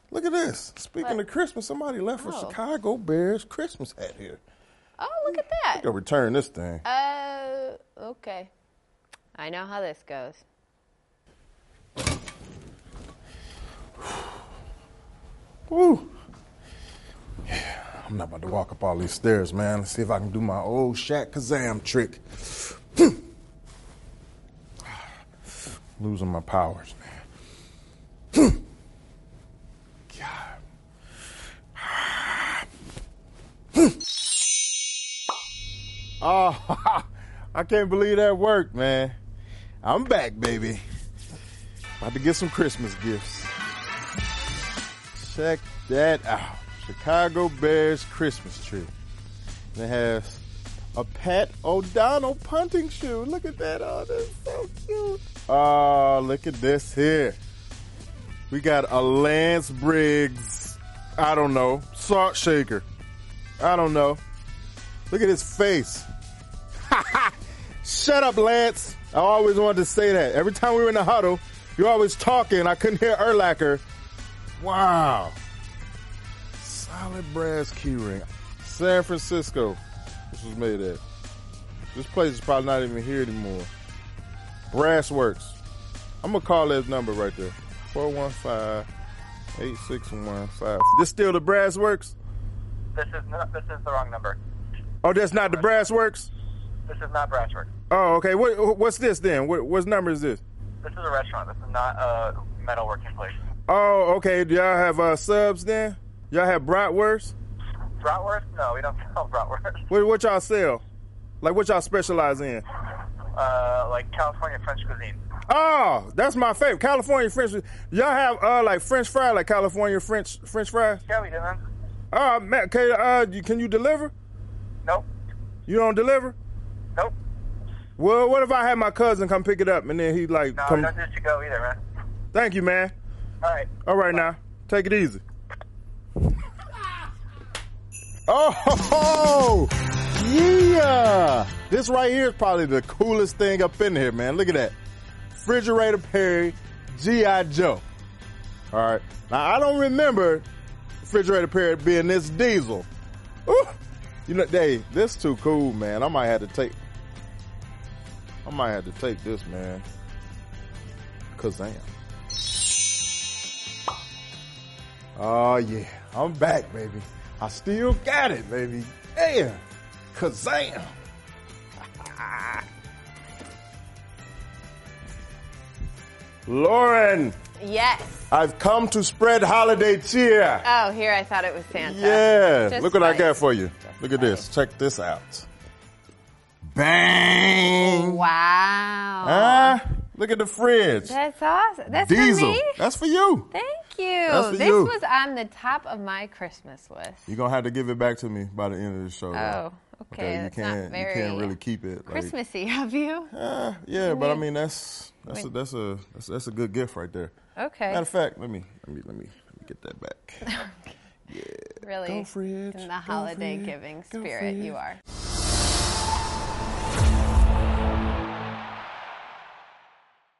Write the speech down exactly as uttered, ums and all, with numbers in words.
Look at this. Speaking What? of Christmas, somebody left a Oh. Chicago Bears Christmas hat here. Oh, look at that. Go return this thing. Uh, okay. I know how this goes. Woo. Yeah, I'm not about to walk up all these stairs, man. Let's see if I can do my old Shaq Kazam trick. Losing my powers, man. God. Oh, I can't believe that worked, man. I'm back, baby. About to get some Christmas gifts. Check that out. Chicago Bears Christmas tree. And it has a Pat O'Donnell punting shoe. Look at that. Oh, that's so cute. Oh, look at this here. We got a Lance Briggs, I don't know, salt shaker. I don't know. Look at his face. Shut up, Lance. I always wanted to say that. Every time we were in the huddle, you're always talking. I couldn't hear Urlacher. Wow. Solid brass keyring. San Francisco. This was made at. This place is probably not even here anymore. Brass Works. I'm going to call that number right there. four one five, eight six one five. This still the Brass Works? This is not, this is the wrong number. Oh, that's not the Brass Works? This is not Brasswork. Oh, okay. What, what's this then? What, what number is this? This is a restaurant. This is not a metalworking place. Oh, okay. Do y'all have uh, subs then? Y'all have bratwurst? Bratwurst? No, we don't sell bratwurst. What, what y'all sell? Like what y'all specialize in? Uh, like California French cuisine. Oh, that's my favorite. California French. Y'all have uh like French fry, like California French French fries? Yeah, we do, man. Oh, man, can, uh, you- can you deliver? Nope. You don't deliver? Nope. Well, what if I had my cousin come pick it up and then he like No, come? don't do to go either, man. Thank you, man. All right. All right now, take it easy. Oh, yeah! This right here is probably the coolest thing up in here, man. Look at that. Refrigerator Perry G I. Joe. All right. Now, I don't remember Refrigerator Perry being this diesel. Ooh. You know, hey, this too cool, man. I might have to take, I might have to take this, man. Kazam. Oh, yeah. I'm back, baby. I still got it, baby. Yeah. Kazam. Lauren, Yes. I've come to spread holiday cheer. Oh, here I thought it was Santa. Yeah. Just Look what I right. got for you. Look at this. Check this out. Bang. Wow. Huh? Look at the fridge. That's awesome. That's Diesel. for me? That's for you. Thank you. That's for this you. was on the top of my Christmas list. You're going to have to give it back to me by the end of the show. though. Oh, okay. You That's can't, not very you can't really keep it. Like, Christmassy of you. Uh, yeah, but I Wait. mean that's that's a, Wait. that's a that's, that's a good gift right there. Okay. Matter of fact, let me let me let me let me get that back. Really Go fridge, in the go holiday fridge, giving go spirit fridge. you are.